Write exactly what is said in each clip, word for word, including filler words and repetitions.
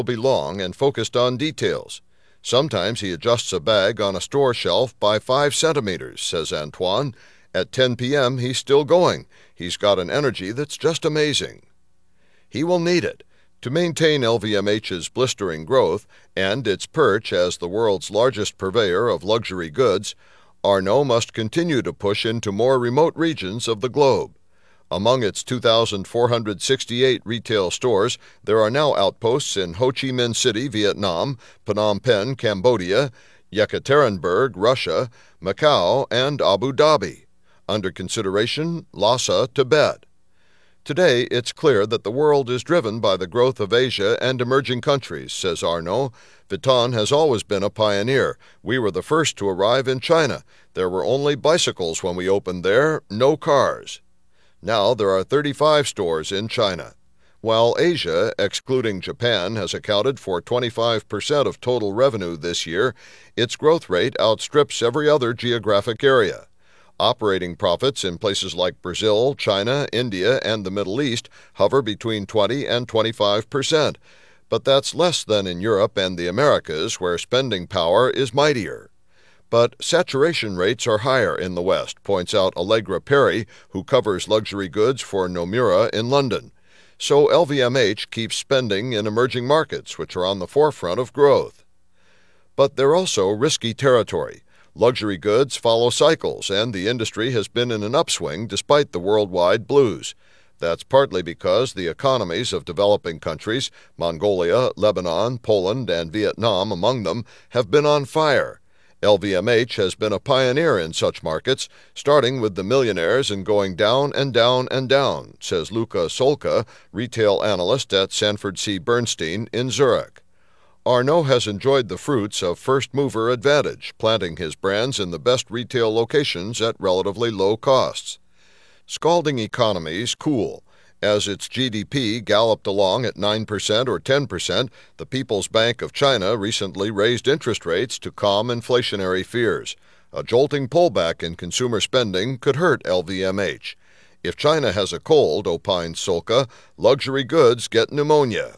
will be long and focused on details. Sometimes he adjusts a bag on a store shelf by five centimeters, says Antoine. At ten p.m., he's still going. He's got an energy that's just amazing. He will need it. To maintain L V M H's blistering growth and its perch as the world's largest purveyor of luxury goods, Arnault must continue to push into more remote regions of the globe. Among its two thousand four hundred sixty-eight retail stores, there are now outposts in Ho Chi Minh City, Vietnam, Phnom Penh, Cambodia, Yekaterinburg, Russia, Macau, and Abu Dhabi. Under consideration, Lhasa, Tibet. Today, it's clear that the world is driven by the growth of Asia and emerging countries, says Arnault. Vuitton has always been a pioneer. We were the first to arrive in China. There were only bicycles when we opened there, no cars. Now there are thirty-five stores in China. While Asia, excluding Japan, has accounted for twenty-five percent of total revenue this year, its growth rate outstrips every other geographic area. Operating profits in places like Brazil, China, India, and the Middle East hover between twenty and twenty-five percent, but that's less than in Europe and the Americas, where spending power is mightier. But saturation rates are higher in the West, points out Allegra Perry, who covers luxury goods for Nomura in London. So L V M H keeps spending in emerging markets, which are on the forefront of growth. But they're also risky territory. Luxury goods follow cycles, and the industry has been in an upswing despite the worldwide blues. That's partly because the economies of developing countries, Mongolia, Lebanon, Poland, and Vietnam among them, have been on fire. L V M H has been a pioneer in such markets, starting with the millionaires and going down and down and down, says Luca Solca, retail analyst at Sanford C. Bernstein in Zurich. Arnault has enjoyed the fruits of first-mover advantage, planting his brands in the best retail locations at relatively low costs. Scalding economies cool. As its G D P galloped along at nine percent or ten percent, the People's Bank of China recently raised interest rates to calm inflationary fears. A jolting pullback in consumer spending could hurt L V M H. If China has a cold, opines Solca, luxury goods get pneumonia.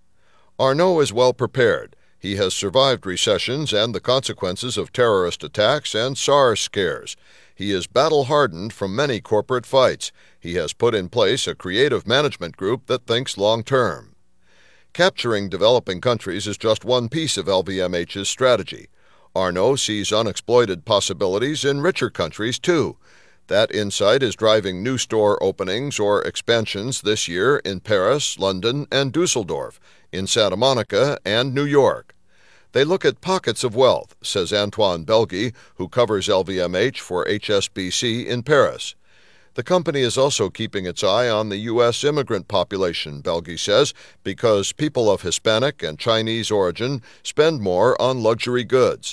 Arnault is well prepared. He has survived recessions and the consequences of terrorist attacks and SARS scares. He is battle-hardened from many corporate fights. He has put in place a creative management group that thinks long-term. Capturing developing countries is just one piece of L V M H's strategy. Arnault sees unexploited possibilities in richer countries, too. That insight is driving new store openings or expansions this year in Paris, London, and Dusseldorf, in Santa Monica and New York. They look at pockets of wealth, says Antoine Belge, who covers L V M H for H S B C in Paris. The company is also keeping its eye on the U S immigrant population, Belge says, because people of Hispanic and Chinese origin spend more on luxury goods.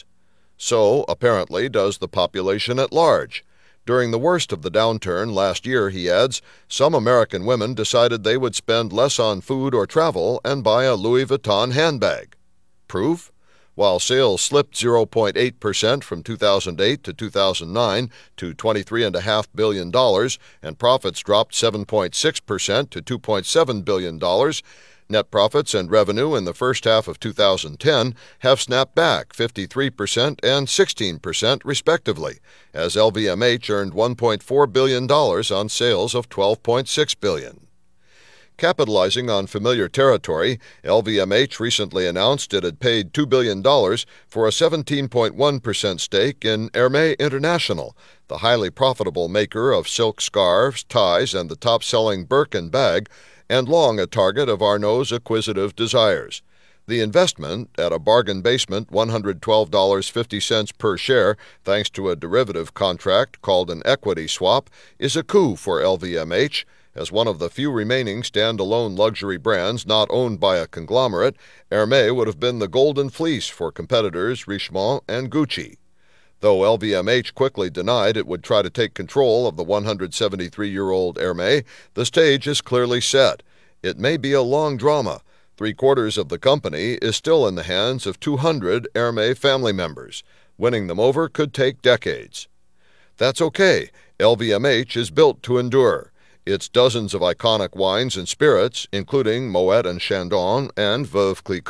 So, apparently, does the population at large. During the worst of the downturn last year, he adds, some American women decided they would spend less on food or travel and buy a Louis Vuitton handbag. Proof? While sales slipped zero point eight percent from two thousand eight to two thousand nine to twenty-three point five billion dollars and profits dropped seven point six percent to two point seven billion dollars, net profits and revenue in the first half of two thousand ten have snapped back fifty-three percent and sixteen percent respectively, as L V M H earned one point four billion dollars on sales of twelve point six billion dollars. Capitalizing on familiar territory, L V M H recently announced it had paid two billion dollars for a seventeen point one percent stake in Hermès International, the highly profitable maker of silk scarves, ties, and the top-selling Birkin bag, and long a target of Arnault's acquisitive desires. The investment, at a bargain basement one hundred twelve dollars and fifty cents per share thanks to a derivative contract called an equity swap, is a coup for L V M H. As one of the few remaining standalone luxury brands not owned by a conglomerate, Hermès would have been the golden fleece for competitors Richemont and Gucci. Though L V M H quickly denied it would try to take control of the one hundred seventy-three-year-old Hermès, the stage is clearly set. It may be a long drama. Three-quarters of the company is still in the hands of two hundred Hermès family members. Winning them over could take decades. That's okay. L V M H is built to endure. Its dozens of iconic wines and spirits, including Moet and Chandon and Veuve Clicquot,